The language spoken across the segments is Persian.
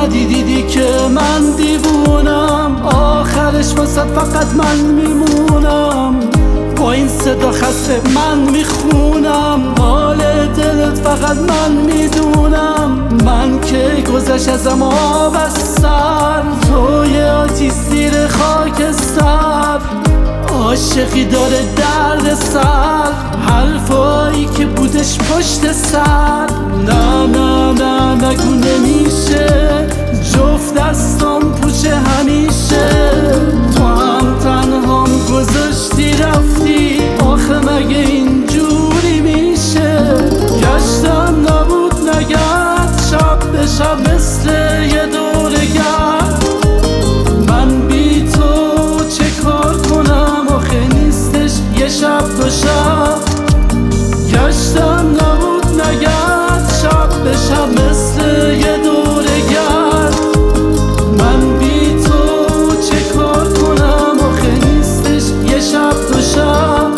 اومدی دیدی که من دیوونم، آخرش واسه فقط من میمونم. با این صدا خسته من میخونم، حال دلت فقط من میدونم. من که گذشت ازم آب از سر، توی آتیش زیر خاکستر. عاشقی داره درد سر، حرفایی که بودش پشت سر. نه نه نه نگو نمیشه، جفت دستام پوچه همیشه. تو هم تنهام گذاشتی رفتی، آخه مگه اینجوری میشه؟ گشتم نبود نگرد، شب به شب مثل یه دورگرد. من بی تو چه کار کنم، آخه نیستش یه شب دو شب. گشتم نبود نگرد، شب به شب مثل یه دورگرد. من بی تو چه کار کنم، آخه نیستش یه شب دو شب.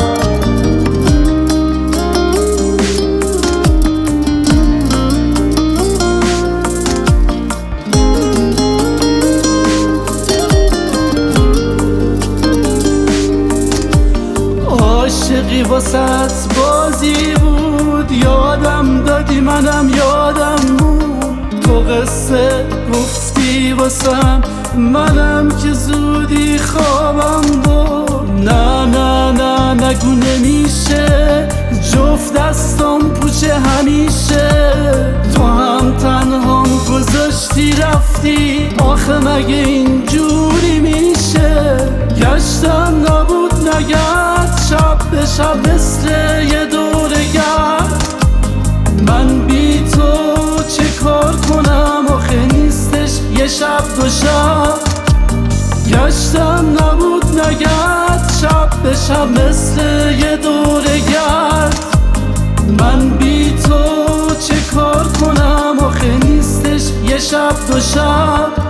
عاشقی واسط بازی بود، یادم دادی منم یادم بود. تو قصه گفتی واسم، منم که زودی خوابم بود. نه نه نه نگو نمیشه، جفت دستام پوچه همیشه. تو هم تنهام گذاشتی رفتی، آخه مگه اینجوری میشه؟ گشتم نبود نگرد، شب به شب مثل یه دورگرد. من بی تو چه کار کنم، آخه نیستش یه شب دو شب. گشتم نبود نگرد، شب به شب مثل یه دورگرد. من بی تو چه کار کنم، آخه نیستش یه شب دو شب.